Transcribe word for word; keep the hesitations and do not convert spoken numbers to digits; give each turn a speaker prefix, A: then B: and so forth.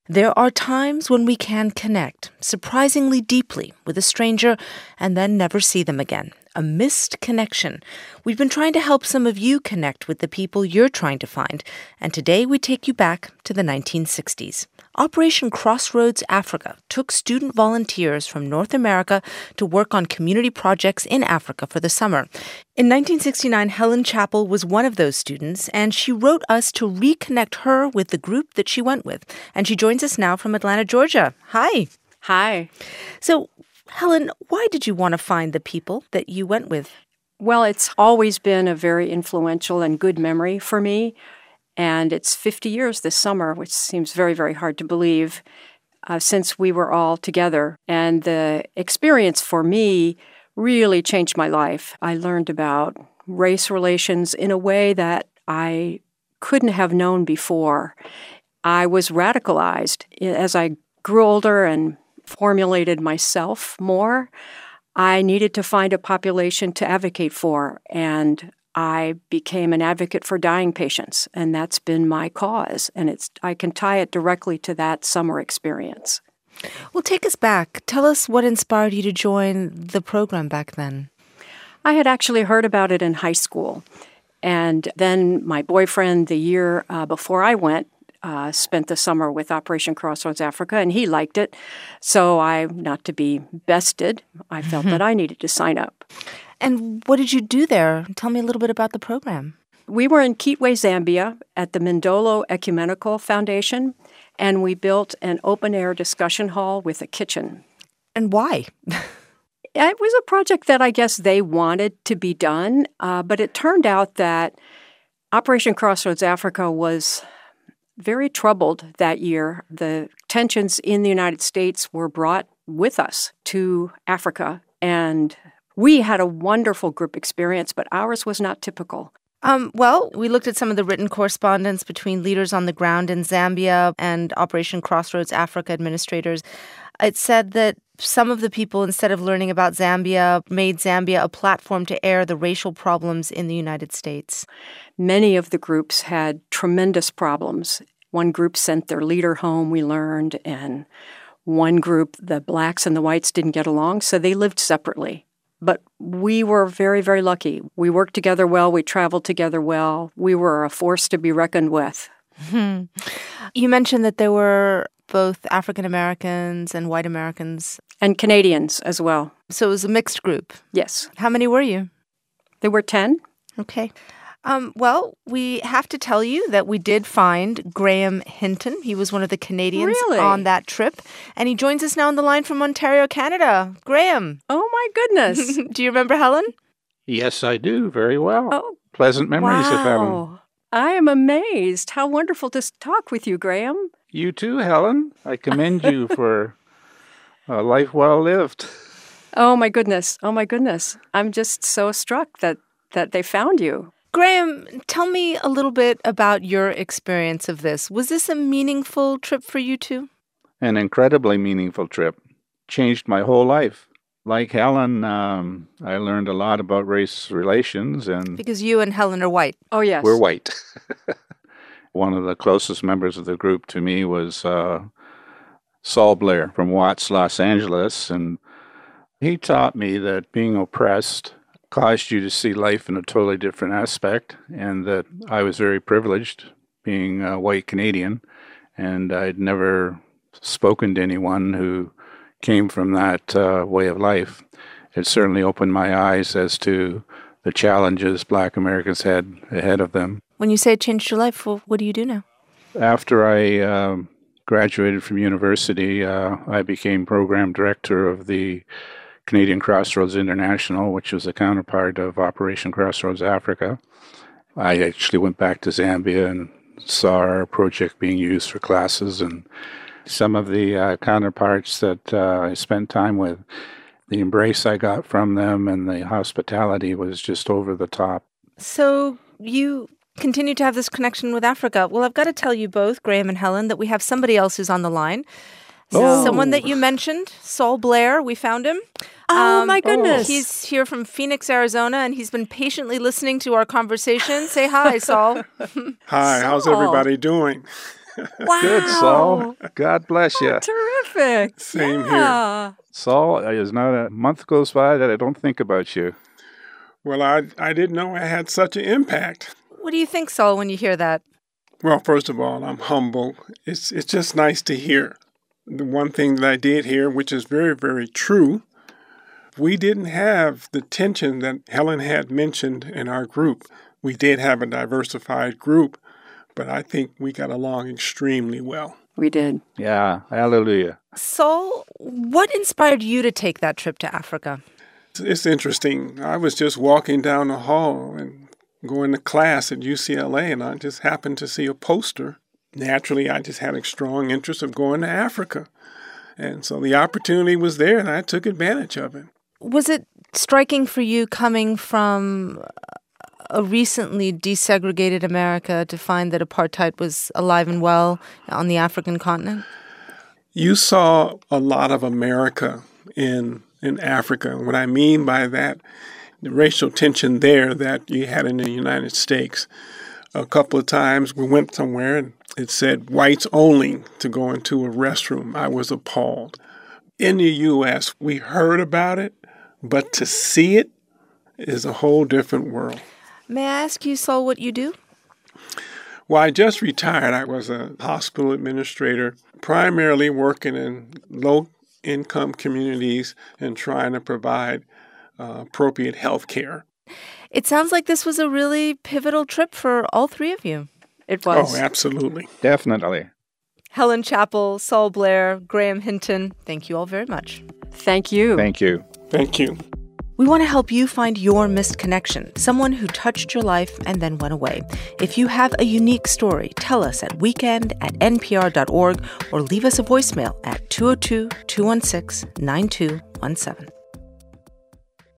A: There are times when we can connect surprisingly deeply with a stranger and then never see them again. A missed connection. We've been trying to help some of you connect with the people you're trying to find, and today we take you back to the nineteen sixties. Operation Crossroads Africa took student volunteers from North America to work on community projects in Africa for the summer. In nineteen sixty-nine, Helen Chappell was one of those students, and she wrote us to reconnect her with the group that she went with. And she joins us now from Atlanta, Georgia. Hi.
B: Hi.
A: So, Helen, why did you want to find the people that you went with?
B: Well, it's always been a very influential and good memory for me. And it's fifty years this summer, which seems very, very hard to believe, uh, since we were all together. And the experience for me really changed my life. I learned about race relations in a way that I couldn't have known before. I was radicalized as I grew older and formulated myself more. I needed to find a population to advocate for, and I became an advocate for dying patients, and that's been my cause. And it's I can tie it directly to that summer experience.
A: Well, take us back. Tell us what inspired you to join the program back then.
B: I had actually heard about it in high school, and then my boyfriend, the year uh, before I went, Uh, spent the summer with Operation Crossroads Africa, and he liked it. So I, not to be bested, I felt that I needed to sign up.
A: And what did you do there? Tell me a little bit about the program.
B: We were in Kitwe, Zambia, at the Mindolo Ecumenical Foundation, and we built an open-air discussion hall with a kitchen.
A: And why?
B: It was a project that I guess they wanted to be done, uh, but it turned out that Operation Crossroads Africa was very troubled that year. The tensions in the United States were brought with us to Africa, and we had a wonderful group experience, but ours was not typical.
A: Um, well, we looked at some of the written correspondence between leaders on the ground in Zambia and Operation Crossroads Africa administrators. It said that some of the people, instead of learning about Zambia, made Zambia a platform to air the racial problems in the United States.
B: Many of the groups had tremendous problems. One group sent their leader home, we learned, and one group, the blacks and the whites, didn't get along, so they lived separately. But we were very, very lucky. We worked together well. We traveled together well. We were a force to be reckoned with.
A: Hmm. You mentioned that there were both African Americans and white Americans.
B: And Canadians as well.
A: So it was a mixed group.
B: Yes.
A: How many were you?
B: There were ten.
A: Okay. Um, well, we have to tell you that we did find Graham Hinton. He was one of the Canadians
B: really?
A: on that trip. And he joins us now on the line from Ontario, Canada. Graham.
B: Oh, my goodness.
A: Do you remember Helen?
C: Yes, I do. Very well.
B: Oh,
C: pleasant memories
B: wow.
C: of Helen.
B: I am amazed. How wonderful to talk with you, Graham.
C: You too, Helen. I commend you for a life well lived.
B: Oh, my goodness. Oh, my goodness. I'm just so struck that, that they found you.
A: Graham, tell me a little bit about your experience of this. Was this a meaningful trip for you too?
C: An incredibly meaningful trip. Changed my whole life. Like Helen, um, I learned a lot about race relations. and
A: Because you and Helen are white.
B: Oh, yes.
C: We're white. One of the closest members of the group to me was uh, Saul Blair from Watts, Los Angeles. And he taught me that being oppressed caused you to see life in a totally different aspect, and that I was very privileged being a white Canadian, and I'd never spoken to anyone who came from that uh, way of life. It certainly opened my eyes as to the challenges Black Americans had ahead of them.
A: When you say it changed your life, well, what do you do now?
C: After I uh, graduated from university, uh, I became program director of the Canadian Crossroads International, which was a counterpart of Operation Crossroads Africa. I actually went back to Zambia and saw our project being used for classes, and some of the uh, counterparts that uh, I spent time with, the embrace I got from them and the hospitality was just over the top.
A: So you continue to have this connection with Africa. Well, I've got to tell you both, Graham and Helen, that we have somebody else who's on the line.
C: Oh.
A: Someone that you mentioned, Saul Blair, we found him.
B: Oh, um, my goodness.
A: He's here from Phoenix, Arizona, and he's been patiently listening to our conversation. Say hi, Saul.
D: Hi,
B: Saul.
D: how's everybody doing?
B: Wow.
C: Good, Saul. God bless you.
B: Oh, terrific.
D: Same
B: yeah.
D: here.
C: Saul, there's not a month goes by that I don't think about you.
D: Well, I, I didn't know I had such an impact.
A: What do you think, Saul, when you hear that?
D: Well, first of all, I'm humble. It's it's just nice to hear. The one thing that I did hear, which is very, very true, we didn't have the tension that Helen had mentioned in our group. We did have a diversified group, but I think we got along extremely well.
B: We did.
C: Yeah, hallelujah.
A: Saul, what inspired you to take that trip to Africa?
D: It's, it's interesting. I was just walking down the hall and going to class at U C L A, and I just happened to see a poster. Naturally, I just had a strong interest of going to Africa. And so the opportunity was there, and I took advantage of it.
A: Was it striking for you coming from a recently desegregated America to find that apartheid was alive and well on the African continent?
D: You saw a lot of America in in Africa. What I mean by that, the racial tension there that you had in the United States. A couple of times we went somewhere and it said whites only to go into a restroom. I was appalled. In the U S, we heard about it, but to see it is a whole different world.
A: May I ask you, Saul, what you do?
D: Well, I just retired. I was a hospital administrator, primarily working in low-income communities and trying to provide uh, appropriate health care.
A: It sounds like this was a really pivotal trip for all three of you.
B: It was.
D: Oh, absolutely.
C: Definitely.
A: Helen Chappell, Saul Blair, Graham Hinton, thank you all very much.
B: Thank you.
C: Thank you.
D: Thank you.
A: We want to help you find your missed connection, someone who touched your life and then went away. If you have a unique story, tell us at weekend at n p r dot org or leave us a voicemail at two oh two, two one six, nine two one seven.